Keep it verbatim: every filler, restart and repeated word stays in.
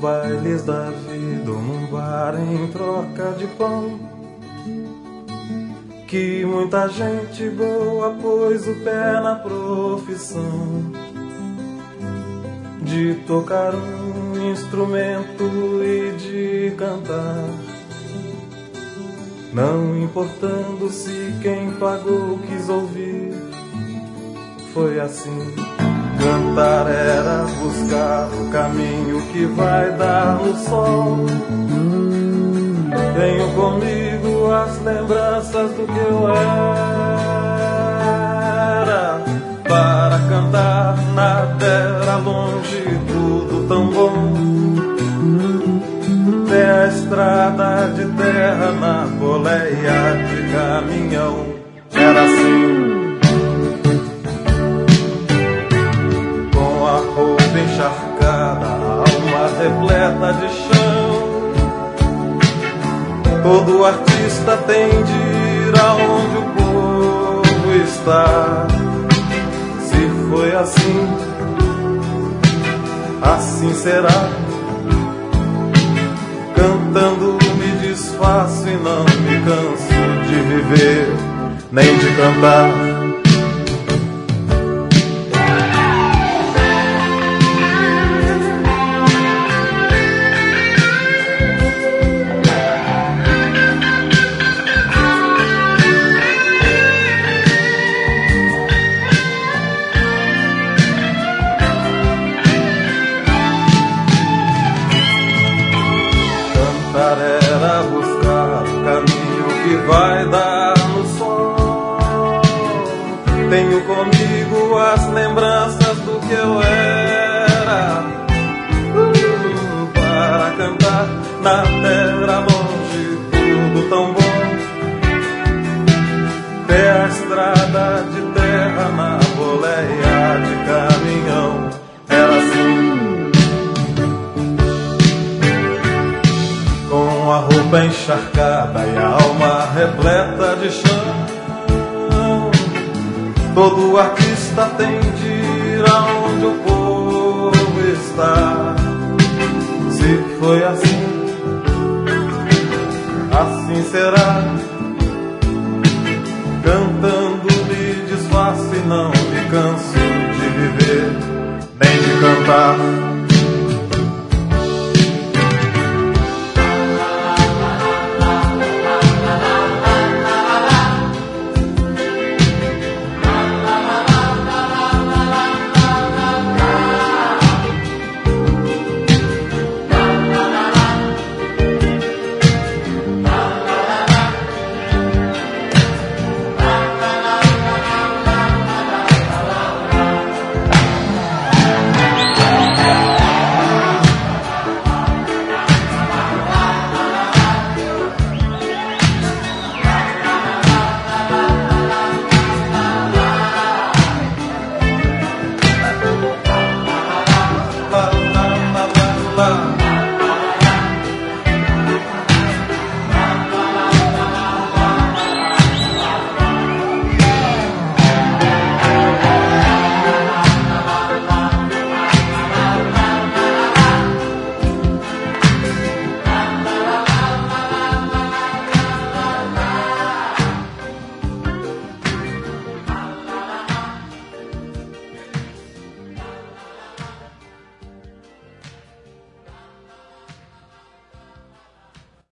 bailes da vida ou num bar em troca de pão, que muita gente boa pôs o pé na profissão de tocar um instrumento e de cantar, não importando se quem pagou quis ouvir. Foi assim. Cantar era buscar o caminho que vai dar no sol. Tenho comigo as lembranças do que eu era. Para cantar nada era longe, tudo tão bom. Até a estrada de terra na boleia de caminhão. Era assim. Com a roupa encharcada, a alma repleta de chão, todo artista tem de ir aonde o povo está. Se foi assim, assim será. Cantando me desfaço e não me canso de viver, nem de cantar. Era buscar o caminho que vai dar no sol. Tenho comigo as lembranças do que eu era. uh, Para cantar na terra longe, tudo tão bom. Até a estrada de terra na boleia de caminhão. Era assim. Com a roupa encharcada e a alma repleta de chão, todo artista tem de ir aonde o povo está. Se foi assim, assim será. Cantando me desfaço e não